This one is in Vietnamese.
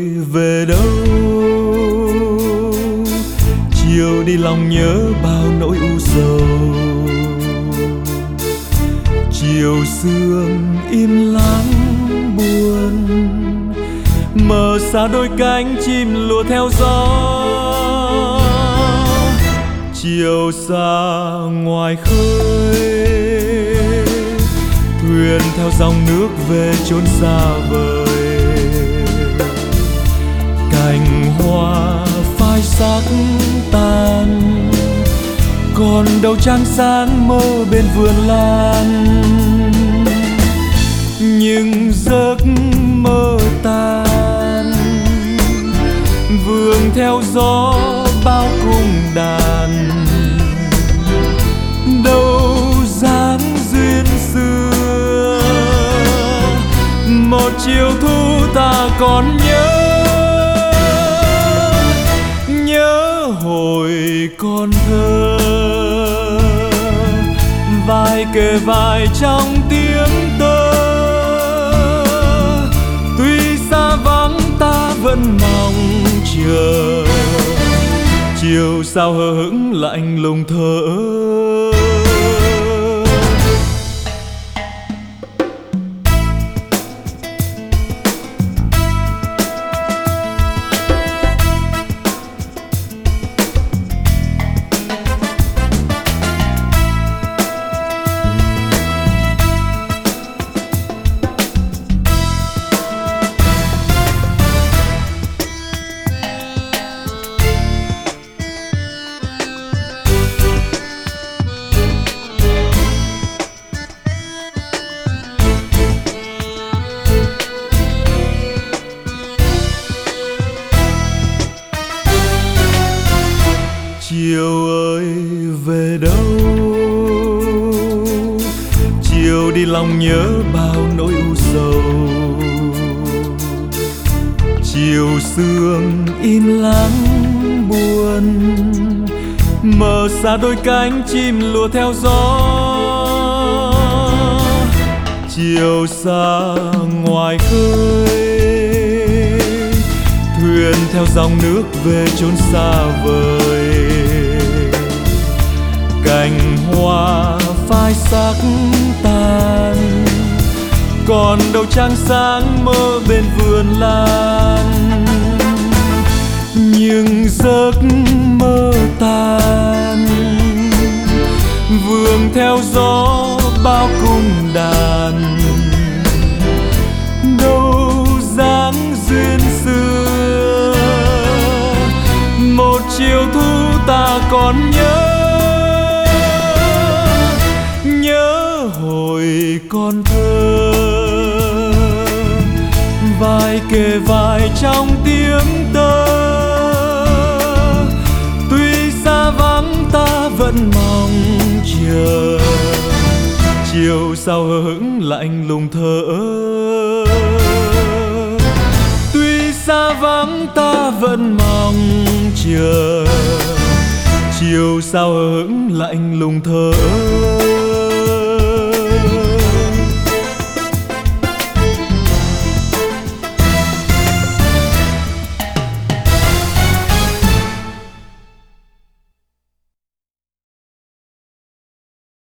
về đâu? Chiều đi lòng nhớ bao nỗi u sầu. Chiều sương im lặng buồn, mờ xa đôi cánh chim lùa theo gió. Chiều xa ngoài khơi, thuyền theo dòng nước về chốn xa vời. Cành hoa phai sắc tàn, còn đâu trăng sáng mơ bên vườn lan. Nhưng giấc mơ tan, vương theo gió bao cung đàn. Đâu dáng duyên xưa, một chiều thu ta còn nhớ hồi còn thơ. Vai kề vai trong tiếng tơ, tuy xa vắng ta vẫn mong chờ. Chiều sao hờ hững lạnh lùng thở ơ. Chiều ơi về đâu? Chiều đi lòng nhớ bao nỗi u sầu. Chiều sương im lặng buồn, mờ xa đôi cánh chim lùa theo gió. Chiều xa ngoài khơi, thuyền theo dòng nước về chốn xa vời. Cành hoa phai sắc tàn, còn đâu trăng sáng mơ bên vườn lan. Nhưng giấc mơ tan, vương theo gió bao cung đàn. Đâu dáng duyên xưa, một chiều thu ta còn nhớ hồi còn thơ. Vai kề vai trong tiếng tơ, tuy xa vắng ta vẫn mong chờ. Chiều sao hờ hững lạnh lùng thở ơ. Tuy xa vắng ta vẫn mong chờ. Chiều sao hờ hững lạnh lùng thở ơ.